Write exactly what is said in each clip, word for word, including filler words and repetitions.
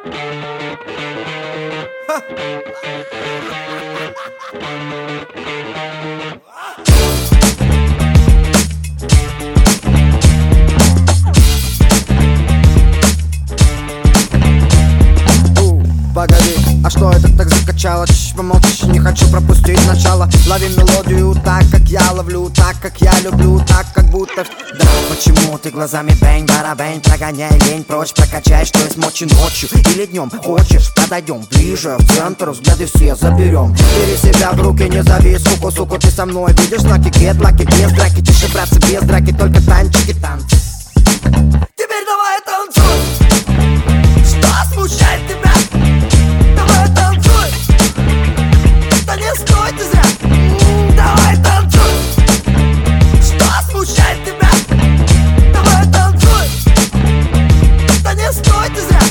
Погоди, а что это так закачало? Чш, помолчишь, не хочу пропустить начало. Лови мелодию так, как я ловлю, так, как я люблю, так, как будто... Да, почему ты глазами бэнь, барабэнь, прогоняй лень прочь, прокачай, что есть мочи ночью или днем. Хочешь, подойдем ближе, в центр, взгляды все заберем. Бери себя в руки, не зови, суку, суку, ты со мной. Видишь знаки, гетлаки, без драки, тише, братцы, без драки, только танчики, танцы. Теперь давай танцуй. Что смущает тебя? Давай танцуй. Да не стой ты зря. М-м, давай танцуй. Что смущает тебя? Давай танцуй. Да не стой ты зря.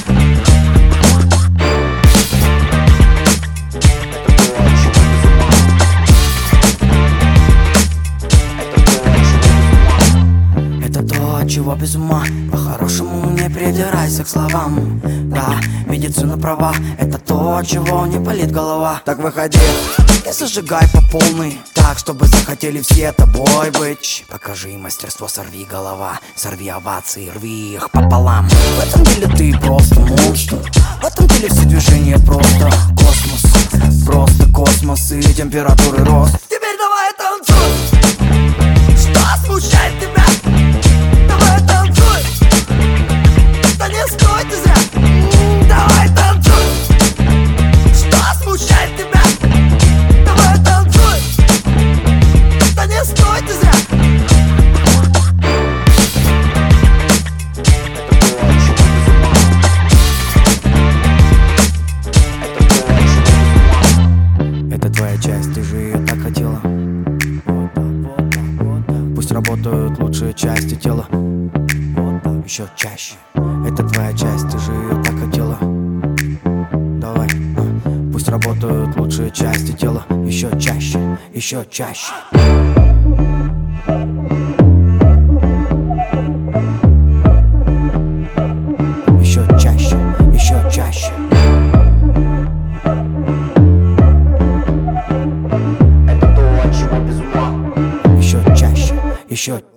Это то, от чего без ума. По-хорошему не придирайся к словам. Да, медицина права. Это то, от чего не болит голова. Так выходи и зажигай по полной, так, чтобы захотели все тобой быть. Покажи мастерство, сорви голова. Сорви овации, рви их пополам. В этом деле ты просто монстр. В этом деле все движения просто космос. Просто космос и температуры рост. Теперь давай танцуй. Что смущает тебя? Давай танцуй. Да не стой ты зря. М-м, давай танцуй. Что смущает тебя? Давай танцуй. Да не стой ты зря. Это твоя часть, ты же ее так хотела. Пусть работают лучшие части тела. Еще чаще. Это твоя часть, ты же ее так хотела. Давай, а, пусть работают лучшие части тела. Еще чаще, еще чаще. Еще чаще, еще чаще. Это то, от чего без ума. Еще чаще, еще